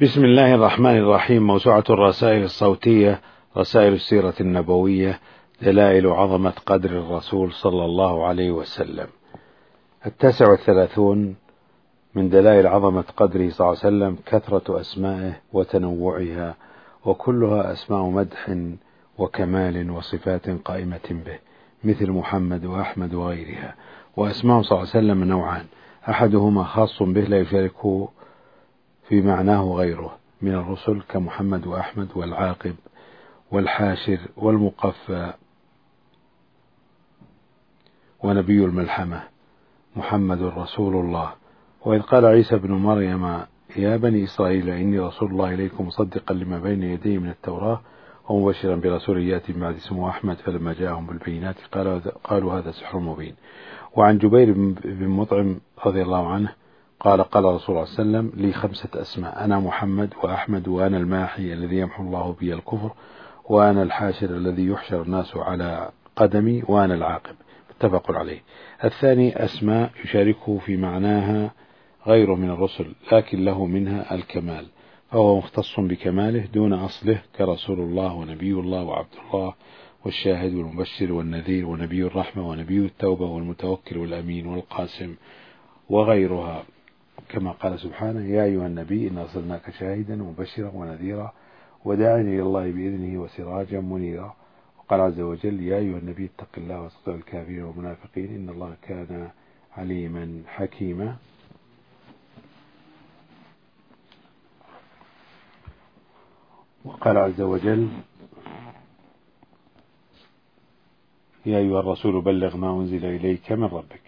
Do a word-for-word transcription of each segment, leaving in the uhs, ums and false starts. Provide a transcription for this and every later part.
بسم الله الرحمن الرحيم. موسوعة الرسائل الصوتية، رسائل السيرة النبوية، دلائل عظمة قدر الرسول صلى الله عليه وسلم. التاسع والثلاثون من دلائل عظمة قدره صلى الله عليه وسلم كثرة أسمائه وتنوعها، وكلها أسماء مدح وكمال وصفات قائمة به، مثل محمد وأحمد وغيرها. وأسماء صلى الله عليه وسلم نوعان: أحدهما خاص به لا يشاركه في معناه غيره من الرسل كمحمد وأحمد والعاقب والحاشر والمقفى ونبي الملحمة محمد رسول الله. وإذ قال عيسى بن مريم: يا بني إسرائيل إني رسول الله إليكم مصدقا لما بين يدي من التوراة ومبشرا برسول يأتي من بعد اسمه أحمد، فلما جاءهم بالبينات قالوا هذا سحر مبين. وعن جبير بن مطعم رضي الله عنه قال: قال رسول الله صلى الله عليه وسلم: لي خمسة أسماء: أنا محمد وأحمد، وأنا الماحي الذي يمحو الله بي الكفر، وأنا الحاشر الذي يحشر الناس على قدمي، وأنا العاقب. متفق عليه. الثاني أسماء يشاركه في معناها غيره من الرسل، لكن له منها الكمال، فهو مختص بكماله دون أصله، كرسول الله ونبي الله وعبد الله والشاهد والمبشر والنذير ونبي الرحمة ونبي التوبة والمتوكل والأمين والقاسم وغيرها، كما قال سبحانه: يا أيها النبي إنا أرسلناك شاهدا ومبشرا ونذيرا وداعيا إلى الله بإذنه وسراجا منيرا. وقال عز وجل: يا أيها النبي اتق الله واصطع الكافرين والمنافقين إن الله كان عليما حكيما. وقال عز وجل: يا أيها الرسول بلغ ما أنزل إليك من ربك.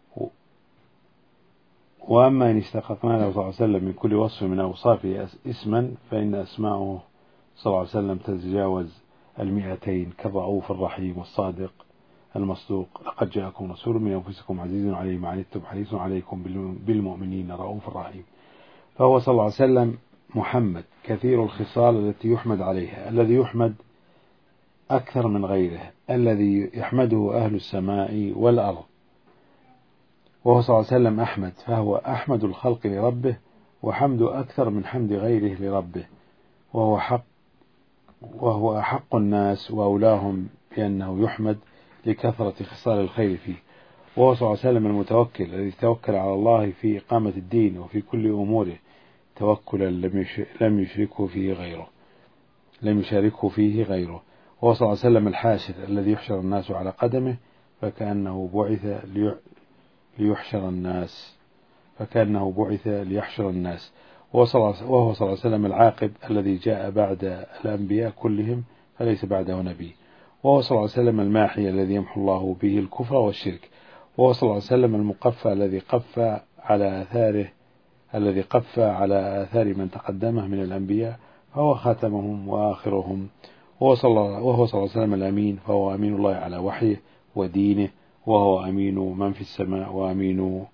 وأما إن استحققنا له صلى الله عليه وسلم من كل وصف من أوصافه اسما، فإن أسماءه صلى الله عليه وسلم تتجاوز المئتين، كالرؤوف الرحيم والصادق المصدوق: لقد جاءكم رسول من أنفسكم عزيز عليه ما عنتم حريص عليكم بالمؤمنين رؤوف رحيم. فهو صلى الله عليه وسلم محمد كثير الخصال التي يحمد عليها، الذي يحمد أكثر من غيره، الذي يحمده أهل السماء والأرض. وهو صلى الله عليه وسلم أحمد، فهو أحمد الخلق لربه، وحمد أكثر من حمد غيره لربه، وهو حق وهو أحق الناس وأولاهم بأنه يحمد لكثرة خصال الخير فيه. وهو صلى الله عليه وسلم المتوكل الذي توكل على الله في إقامة الدين وفي كل أموره توكلا لم يشركه فيه غيره لم يشاركه فيه غيره. وهو صلى الله عليه وسلم الحاشر الذي يحشر الناس على قدمه، فكأنه بعث ليحشر الناس فكأنه بعث ليحشر الناس. وهو صلى الله عليه وسلم العاقب الذي جاء بعد الأنبياء كلهم فليس بعده نبي. وهو صلى الله عليه وسلم الماحي الذي يمحو الله به الكفر والشرك. وهو صلى الله عليه وسلم المقفى الذي قفى على آثاره الذي قفى على آثار من تقدمه من الأنبياء، فهو خاتمهم وآخرهم. وهو صلى الله عليه وسلم الأمين، فهو أمين الله على وحيه ودينه، وهو أمين من في السماء وأمين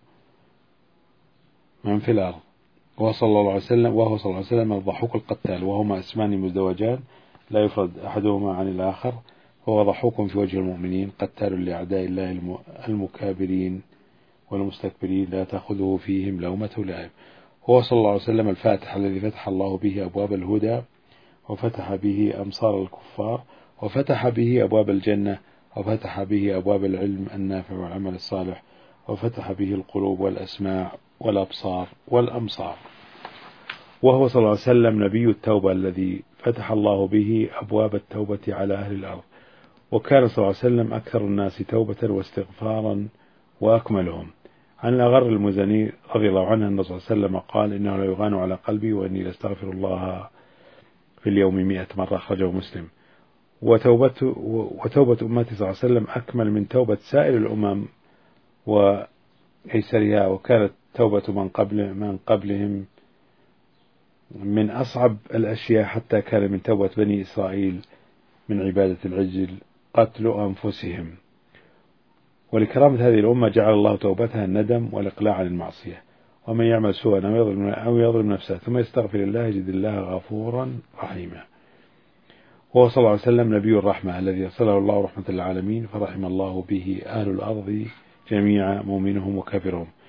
من في الأرض. وهو صلى الله عليه وسلم وهو صلى الله عليه وسلم الضحوك القتال، وهما اسمان مزدوجان لا يفرد أحدهما عن الآخر، فهو ضحوك في وجه المؤمنين قتال لأعداء الله المكابرين والمستكبرين، لا تأخذه فيهم لومة لائم. هو صلى الله عليه وسلم الفاتح الذي فتح الله به أبواب الهدى، وفتح به أمصار الكفار، وفتح به أبواب الجنة، وفتح به أبواب العلم النافع والعمل الصالح، وفتح به القلوب والأسماع والأبصار والأمصار. وهو صلى الله عليه وسلم نبي التوبة الذي فتح الله به أبواب التوبة على أهل الأرض. وكان صلى الله عليه وسلم أكثر الناس توبة واستغفارا وأكملهم. عن الأغر المزني رضي الله عنه أن صلى الله عليه وسلم قال: إنه لا يغان على قلبي وإني لاستغفر الله في اليوم مئة مرة، أخرجه مسلم. وتوبة وتوبة أمتي صلى الله عليه وسلم أكمل من توبة سائر الأمم وأيسرها، وكانت توبة من قبل من قبلهم من أصعب الأشياء، حتى كان من توبة بني إسرائيل من عبادة العجل قتل أنفسهم. ولكرامة هذه الأمة جعل الله توبتها الندم والإقلاع عن المعصية. ومن يعمل سوءا أو يظلم نفسه ثم يستغفر الله يجد الله غفورا رحيما. وهو صلى الله عليه وسلم نبي الرحمة الذي أرسله الله رحمة للعالمين، فرحم الله به أهل الأرض جميعا مؤمنهم وكافرهم،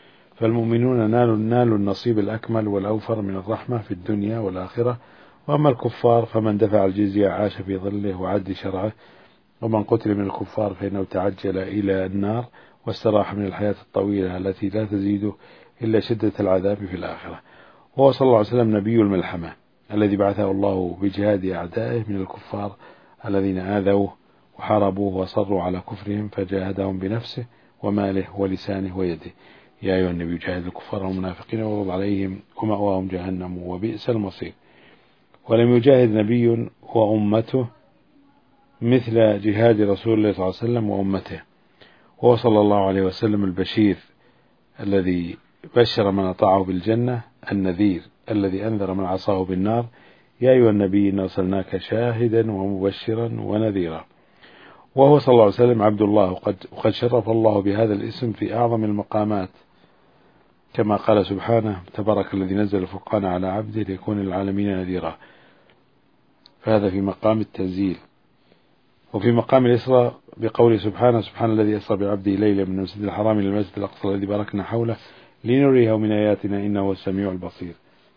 فالمؤمنون نالوا نالوا النصيب الأكمل والأوفر من الرحمة في الدنيا والآخرة، وأما الكفار فمن دفع الجزية عاش في ظله وعد شرعه، ومن قتل من الكفار فإنه تعجل إلى النار واستراح من الحياة الطويلة التي لا تزيده إلا شدة العذاب في الآخرة. وهو صلى الله عليه وسلم نبي الملحمة الذي بعثه الله بجهاد أعدائه من الكفار الذين آذوه وحاربوه وصروا على كفرهم، فجاهدهم بنفسه وماله ولسانه ويده. يا أيها النبي جاهد الكفار والمنافقين واغلظ عليهم ومأواهم جهنم وبئس المصير. ولم يجاهد نبي وأمته مثل جهاد رسول الله صلى الله عليه وسلم وأمته، وهو صلى الله عليه وسلم البشير الذي بشر من أطاعه بالجنة، النذير الذي أنذر من عصاه بالنار. يا أيها النبي إنا أرسلناك شاهدا ومبشرا ونذيرا. وهو صلى الله عليه وسلم عبد الله، وقد, وقد شرف الله بهذا الاسم في أعظم المقامات، كما قال سبحانه: تبارك الذي نزل الفرقان على عبده ليكون للعالمين نذيرا. فهذا في مقام التنزيل. وفي مقام الإسراء بقوله سبحانه: سبحان الذي أسرى بعبده ليلا من المسجد الحرام إلى المسجد الأقصى الذي باركنا حوله لنريه من آياتنا إنه هو السميع البصير.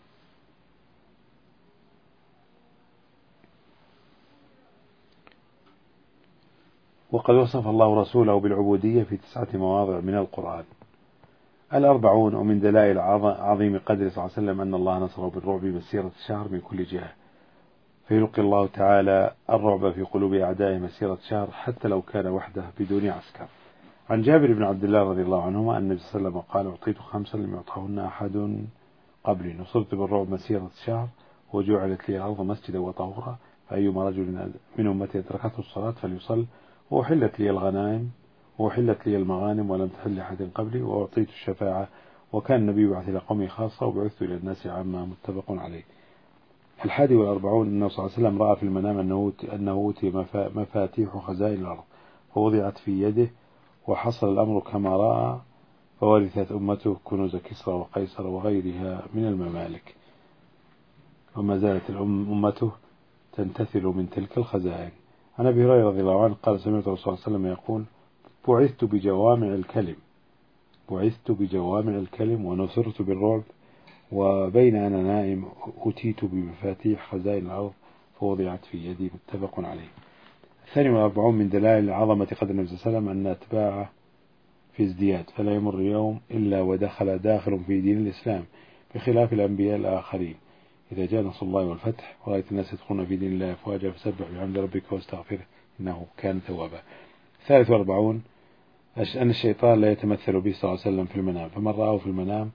وقد وصف الله رسوله بالعبودية في تسعة مواضع من القرآن. الأربعون: ومن دلائل عظيم قدر صلى الله عليه وسلم أن الله نصره بالرعب مسيرة شهر من كل جهة، فيلقي الله تعالى الرعب في قلوب أعدائه مسيرة شهر حتى لو كان وحده بدون عسكر. عن جابر بن عبد الله رضي الله عنهما أن النبي صلى الله عليه وسلم قال: أعطيت خمسا لم يعطهن أحد قبلي، نصرت بالرعب مسيرة شهر، وجعلت لي الأرض مسجدا وطهورا، فأيما رجل من أمتي أدركته الصلاة فليصل، وأحلت لي الغنائم وأحلت لي المغانم ولم تحل أحد قبلي، وأعطيت الشفاعة، وكان النبي يبعث إلى قومه خاصة وبعثت إلى الناس عامة. متفق عليه. الحادي والأربعون: أنه صلى الله عليه وسلم رأى في المنام أنه أوتي مفاتيح خزائن الأرض فوضعت في يده، وحصل الأمر كما رأى، فورثت أمته كنوز كسرى وقيصر وغيرها من الممالك، وما زالت أمته تنتثل من تلك الخزائن. عن أبي هريرة رضي الله عنه قال: سمعت الرسول صلى الله عليه وسلم يقول: بعثت بجوامع الكلم بعثت بجوامع الكلم ونصرت بالرعب، وبين أنا نائم أتيت بمفاتيح خزائن الأرض فوضعت في يدي. متفق عليه. الثاني والأربعون: من دلائل عظمة قدر النبي صلى الله عليه وسلم أن أتباعه في ازدياد، فلا يمر يوم إلا ودخل داخل في دين الإسلام، بخلاف الأنبياء الآخرين. إذا جاء نصر الله والفتح ورأيت الناس يدخلون في دين الله أفواجا فسبح بحمد ربك واستغفره إنه كان توابا. الثالث والأربعون: أن الشيطان لا يتمثل به صلى الله عليه وسلم في المنام، فمن رآه في المنام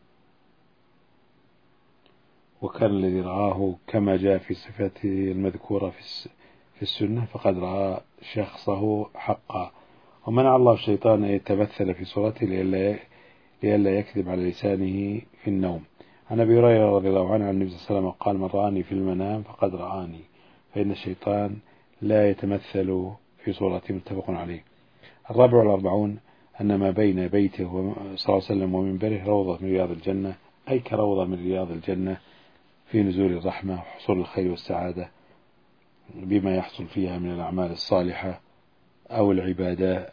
وكان الذي رآه كما جاء في صفاته المذكورة في السنة فقد رأى شخصه حقا. ومنع الله الشيطان أن يتمثل في صورته لئلا يكذب على لسانه في النوم. عن أبي هريرة رضي الله عنه عن النبي صلى الله عليه وسلم قال: من رآني في المنام فقد رآني، فإن الشيطان لا يتمثل في صورته. متفق عليه. الرابع والأربعون: أن ما بين بيته صلى الله عليه وسلم ومنبره روضة من رياض الجنة، أي كروضة من رياض الجنة في نزول الرحمة وحصول الخير والسعادة بما يحصل فيها من الأعمال الصالحة أو العبادة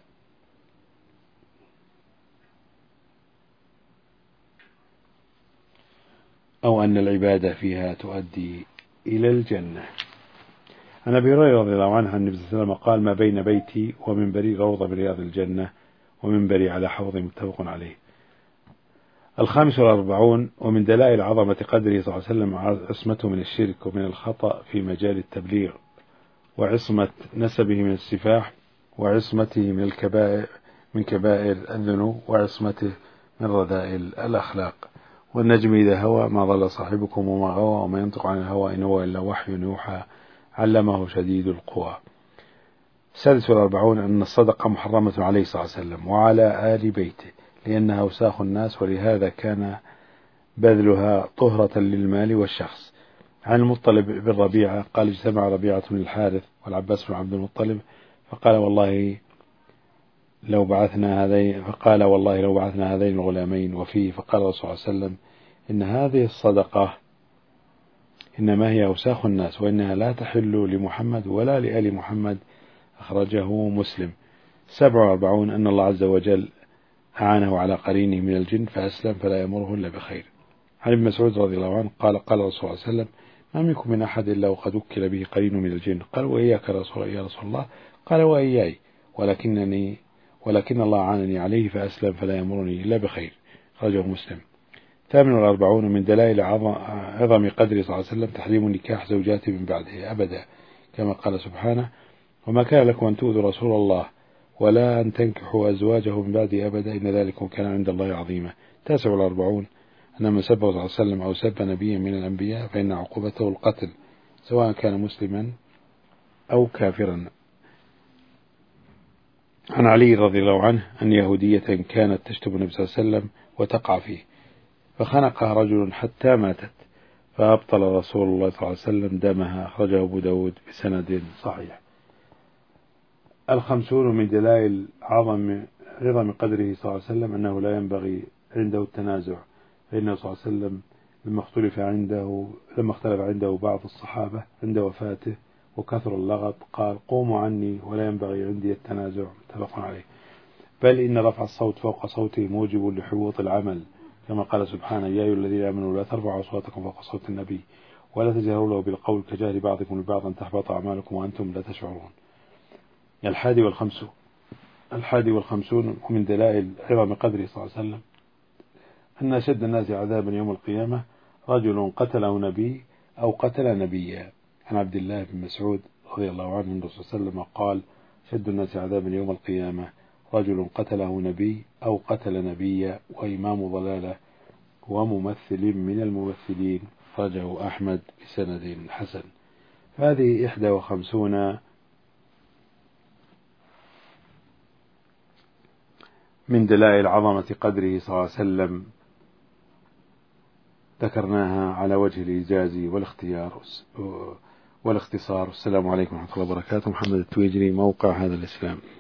أو أن العبادة فيها تؤدي إلى الجنة. عن أبي هريرة رضي الله عنه عن النبي صلى الله عليه وسلم قال: ما بين بيتي ومنبري روضة من رياض الجنة ومنبري على حوض. متفق عليه. الخامس والأربعون: ومن دلائل عظمة قدره صلى الله عليه وسلم عصمته من الشرك ومن الخطأ في مجال التبليغ، وعصمة نسبه من السفاح، وعصمته من الكبائر من كبائر الذنوب، وعصمته من رذائل الأخلاق. والنجم إذا هوى ما ضل صاحبكم وما غوى وما ينطق عن الهوى إن هو إلا وحي يوحى علمه شديد القوى. السادس والأربعون: أن الصدقة محرمة عليه صلى الله عليه وسلم وعلى آل بيته، لأنها أوساخ الناس، ولهذا كان بذلها طهرة للمال والشخص. عن المطلب بن ربيعة قال: اجتمع ربيعة بن الحارث والعباس بن عبد المطلب فقال والله لو بعثنا هذين فقال والله لو بعثنا هذين الغلامين وفيه، فقال الرسول صلى الله عليه وسلم: إن هذه الصدقة إنما هي أوساخ الناس، وإنها لا تحل لمحمد ولا لآل محمد. أخرجه مسلم. سبع وأربعون: أن الله عز وجل أعانه على قرينه من الجن فأسلم فلا يمره إلا بخير. عن ابن مسعود رضي الله عنه قال قال رسول الله صلى الله عليه وسلم ما منكم من أحد إلا وقد وكل به قرين من الجن. قال وإياك رسول يا رسول الله؟ قال وإياي، ولكنني ولكن الله عانني عليه فأسلم فلا يمرني إلا بخير. رجع مسلم. ثامن والأربعون من دلائل عظم قدر صلى الله عليه وسلم تحريم نكاح زوجاته من بعده أبدا، كما قال سبحانه وما كان لكم أن تؤذوا رسول الله ولا أن تنكحوا أزواجه من بعده أبدا إن ذلكم كان عند الله عظيما. تاسع والأربعون أن من سب صلى الله عليه وسلم أو سب نبيا من الأنبياء فإن عقوبته القتل سواء كان مسلما أو كافرا. عن علي رضي الله عنه أن يهودية كانت تشتم النبي صلى الله عليه وسلم وتقع فيه فخنقها رجل حتى ماتت فأبطل رسول الله صلى الله عليه وسلم دمها. أخرجه أبو داود بسند صحيح. الخمسون من دلائل عظم عظم قدره صلى الله عليه وسلم أنه لا ينبغي عنده التنازع، فإنه صلى الله عليه وسلم لما اختلف عنده لما اختلف عنده بعض الصحابة عند وفاته وكثر اللغط قال قوموا عني ولا ينبغي عندي التنازع، متفق عليه. بل إن رفع الصوت فوق صوته موجب لحبوط العمل، كما قال سبحانه يا أيها الذين آمنوا لا ترفعوا أصواتكم فوق صوت النبي ولا تجهروا له بالقول كجهر بعضكم لبعض أن تحبط أعمالكم وأنتم لا تشعرون. الحادي والخمسون الحادي والخمسون من دلائل عظم قدره صلى الله عليه وسلم أن أشد الناس عذابا يوم القيامة رجل قتله نبي أو قتل نبيا. عن عبد الله بن مسعود رضي الله عنه أن الرسول صلى الله عليه وسلم قال أشد الناس عذابا يوم القيامة رجل قتله نبي أو قتل نبيا وإمام ضلالة وممثل من الممثلين. أخرجه أحمد بسند حسن. هذه إحدى وخمسون من دلائل عظمة قدره صلى الله عليه وسلم ذكرناها على وجه الإيجاز والاختيار والاختصار. السلام عليكم ورحمة الله وبركاته. محمد التويجري، موقع هذا الإسلام.